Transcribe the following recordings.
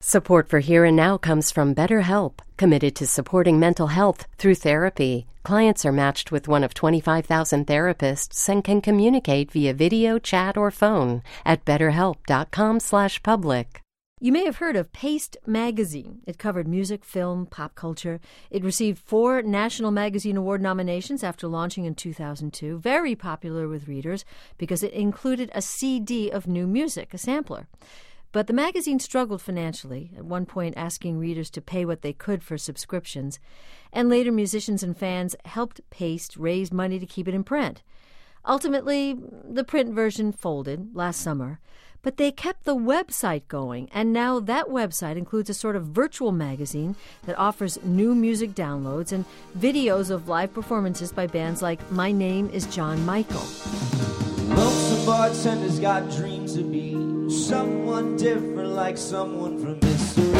Support for Here and Now comes from BetterHelp, committed to supporting mental health through therapy. Clients are matched with one of 25,000 therapists and can communicate via video, chat, or phone at betterhelp.com/public. You may have heard of Paste Magazine. It covered music, film, pop culture. It received 4 National Magazine Award nominations after launching in 2002. Very popular with readers because it included a CD of new music, a sampler. But the magazine struggled financially, at one point asking readers to pay what they could for subscriptions. And later, musicians and fans helped Paste raise money to keep it in print. Ultimately, the print version folded last summer. But they kept the website going, and now that website includes a sort of virtual magazine that offers new music downloads and videos of live performances by bands like My Name is John Michael. Lonesome bartenders got dreams to be someone different, like someone from Missouri.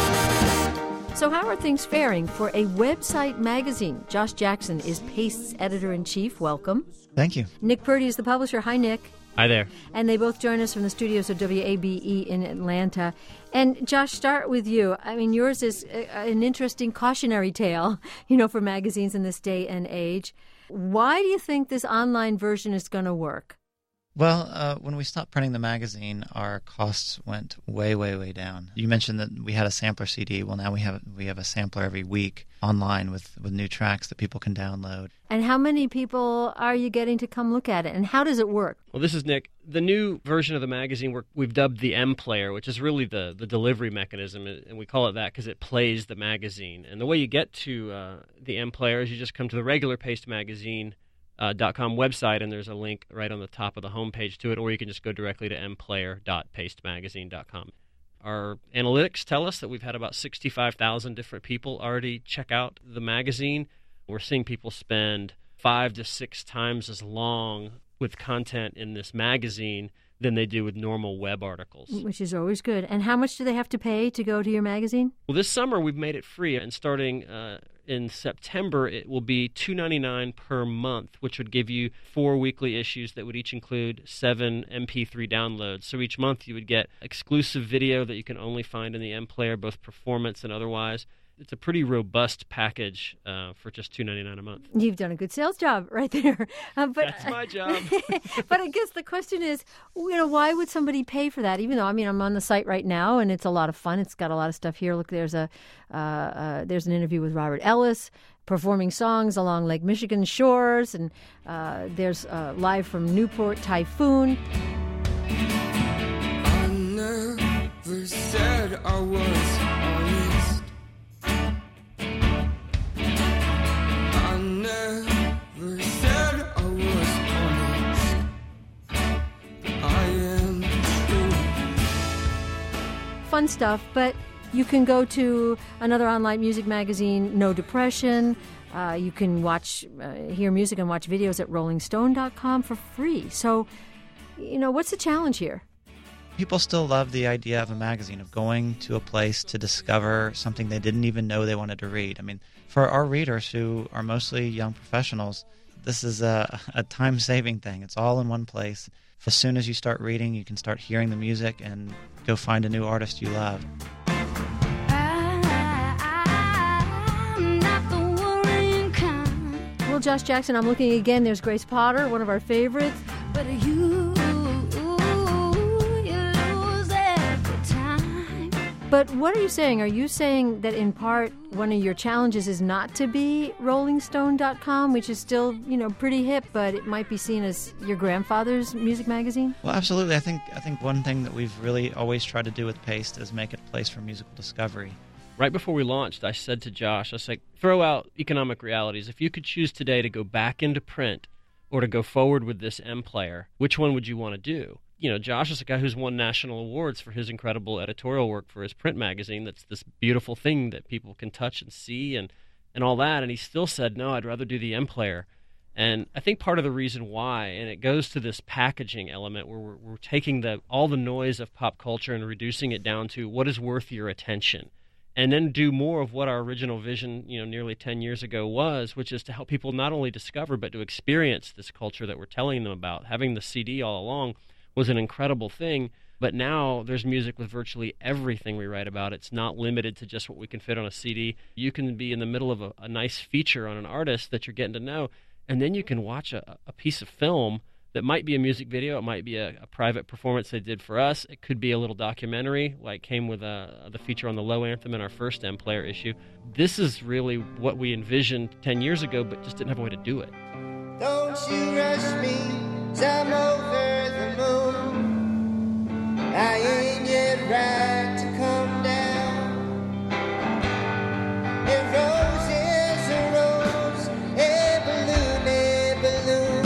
So how are things faring for a website magazine? Josh Jackson is Paste's editor-in-chief. Welcome. Thank you. Nick Purdy is the publisher. Hi, Nick. Hi there. And they both join us from the studios of WABE in Atlanta. And Josh, start with you. I mean, yours is an interesting cautionary tale, for magazines in this day and age. Why do you think this online version is going to work? Well, when we stopped printing the magazine, our costs went way, way, way down. You mentioned that we had a sampler CD. Well, now we have a sampler every week online with new tracks that people can download. And how many people are you getting to come look at it? And how does it work? Well, this is Nick. The new version of the magazine we've dubbed the M Player, which is really the delivery mechanism, and we call it that because it plays the magazine. And the way you get to the M Player is you just come to the regular Paste Magazine .com website, and there's a link right on the top of the homepage to it, or you can just go directly to mplayer.pastemagazine.com. Our analytics tell us that we've had about 65,000 different people already check out the magazine. We're seeing people spend 5 to 6 times as long with content in this magazine than they do with normal web articles. Which is always good. And how much do they have to pay to go to your magazine? Well, this summer we've made it free, and starting in September it will be $2.99 per month, which would give you 4 weekly issues that would each include 7 MP3 downloads. So each month you would get exclusive video that you can only find in the M Player, both performance and otherwise. It's a pretty robust package for just $2.99 a month. You've done a good sales job right there. That's my job. But I guess the question is, why would somebody pay for that? Even though, I'm on the site right now, and it's a lot of fun. It's got a lot of stuff here. Look, there's an interview with Robert Ellis performing songs along Lake Michigan shores, and there's live from Newport Typhoon. I never said I was honest. Fun stuff, but you can go to another online music magazine, No Depression. You can hear music and watch videos at rollingstone.com for free. So, what's the challenge here? People still love the idea of a magazine, of going to a place to discover something they didn't even know they wanted to read. I mean, for our readers who are mostly young professionals, this is a time-saving thing. It's all in one place. As soon as you start reading, you can start hearing the music and go find a new artist you love. Well, Josh Jackson, I'm looking again. There's Grace Potter, one of our favorites. But you lose every time. But what are you saying? Are you saying that in part one of your challenges is not to be rollingstone.com, which is still, pretty hip, but it might be seen as your grandfather's music magazine? Well, absolutely. I think one thing that we've really always tried to do with Paste is make it a place for musical discovery. Right before we launched, I said to Josh, throw out economic realities. If you could choose today to go back into print or to go forward with this M Player, which one would you want to do? Josh is a guy who's won national awards for his incredible editorial work for his print magazine. That's this beautiful thing that people can touch and see and all that. And he still said, no, I'd rather do the M Player. And I think part of the reason why, and it goes to this packaging element where we're taking all the noise of pop culture and reducing it down to what is worth your attention. And then do more of what our original vision, nearly 10 years ago was, which is to help people not only discover but to experience this culture that we're telling them about. Having the CD all along was an incredible thing, But now there's music with virtually everything we write about. It's not limited to just what we can fit on a CD. You can be in the middle of a nice feature on an artist that you're getting to know, and then you can watch a piece of film that might be a music video. It might be a private performance they did for us. It could be a little documentary, like came with the feature on the Low Anthem in our first M-Player issue. This is really what we envisioned 10 years ago, but just didn't have a way to do it. Don't you rush me, 'cause I'm over the moon. I ain't yet right to come down. A rose is a rose, a balloon,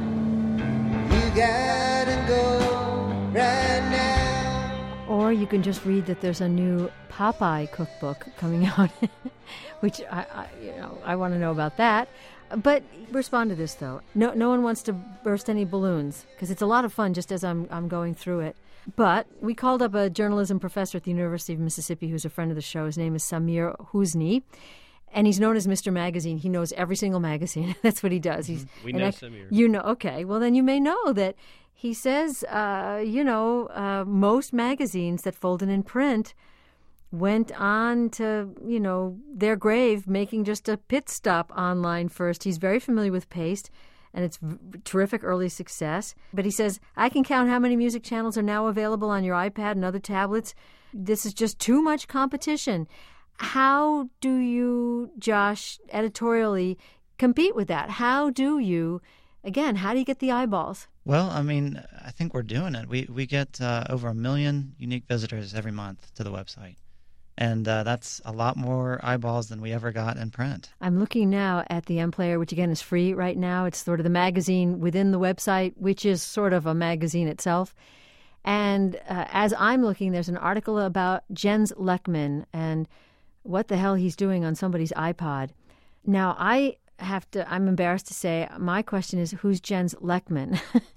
you gotta go right now. Or you can just read that there's a new Popeye cookbook coming out, which I want to know about that. But respond to this, though. No one wants to burst any balloons, because it's a lot of fun just as I'm going through it. But we called up a journalism professor at the University of Mississippi who's a friend of the show. His name is Samir Husni, and he's known as Mr. Magazine. He knows every single magazine. That's what he does. We know Samir. You know, okay. Well, then you may know that he says, most magazines that folded in print went on to, their grave, making just a pit stop online first. He's very familiar with Paste, and it's terrific early success. But he says, I can count how many music channels are now available on your iPad and other tablets. This is just too much competition. How do you, Josh, editorially compete with that? How do you get the eyeballs? Well, I mean, I think we're doing it. We get over 1 million unique visitors every month to the website. And that's a lot more eyeballs than we ever got in print. I'm looking now at the M-Player, which again is free right now. It's sort of the magazine within the website, which is sort of a magazine itself. And as I'm looking, there's an article about Jens Lekman and what the hell he's doing on somebody's iPod. Now, I'm embarrassed to say, my question is, who's Jens Lekman?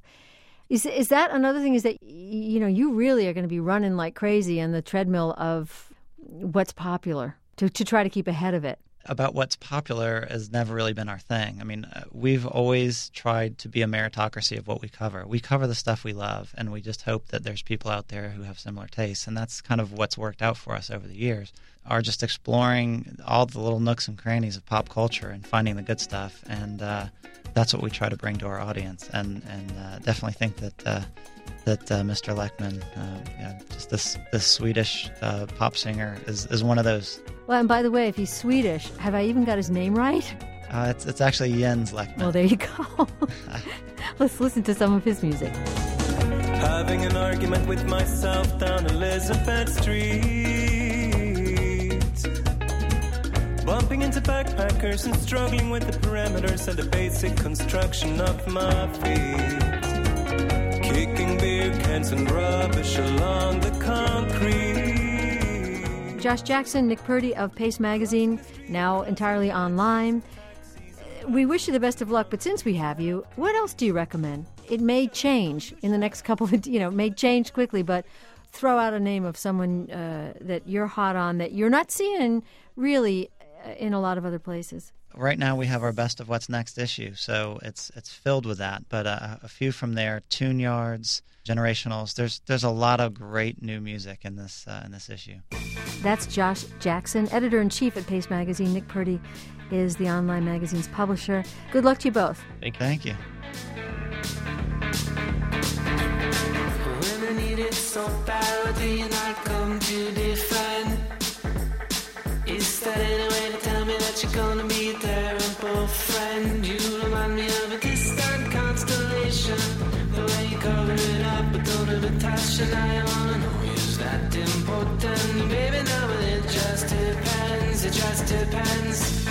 Is that another thing, is that, you really are going to be running like crazy on the treadmill of what's popular to try to keep ahead of it? About what's popular has never really been our thing. I mean, we've always tried to be a meritocracy of what we cover. We cover the stuff we love, and we just hope that there's people out there who have similar tastes, and that's kind of what's worked out for us over the years, are just exploring all the little nooks and crannies of pop culture and finding the good stuff, and that's what we try to bring to our audience, and definitely think that Mr. Lekman, just this Swedish pop singer, is one of those. Well, and by the way, if he's Swedish, have I even got his name right? It's actually Jens Lekman. Well, there you go. Let's listen to some of his music. Having an argument with myself down Elizabeth Street, bumping into backpackers and struggling with the parameters and the basic construction of my feet, kicking beer cans and rubbish along the concrete. Josh Jackson, Nick Purdy of Paste Magazine, now entirely online. We wish you the best of luck, but since we have you, what else do you recommend? It may change in the next couple of, it may change quickly, but throw out a name of someone that you're hot on that you're not seeing really in a lot of other places. Right now we have our Best of What's Next issue, so it's filled with that. But a few from there, Tune Yards, Generationals. There's a lot of great new music in this issue. That's Josh Jackson, editor-in-chief at Paste Magazine. Nick Purdy is the online magazine's publisher. Good luck to you both. Thank you. When I need it so badly and I come to defend, is that any way to tell me that you're gonna be a terrible friend? You remind me of a distant constellation, the way you cover it up but don't have a touch. And I wanna know, is that important? Baby, no, it just depends.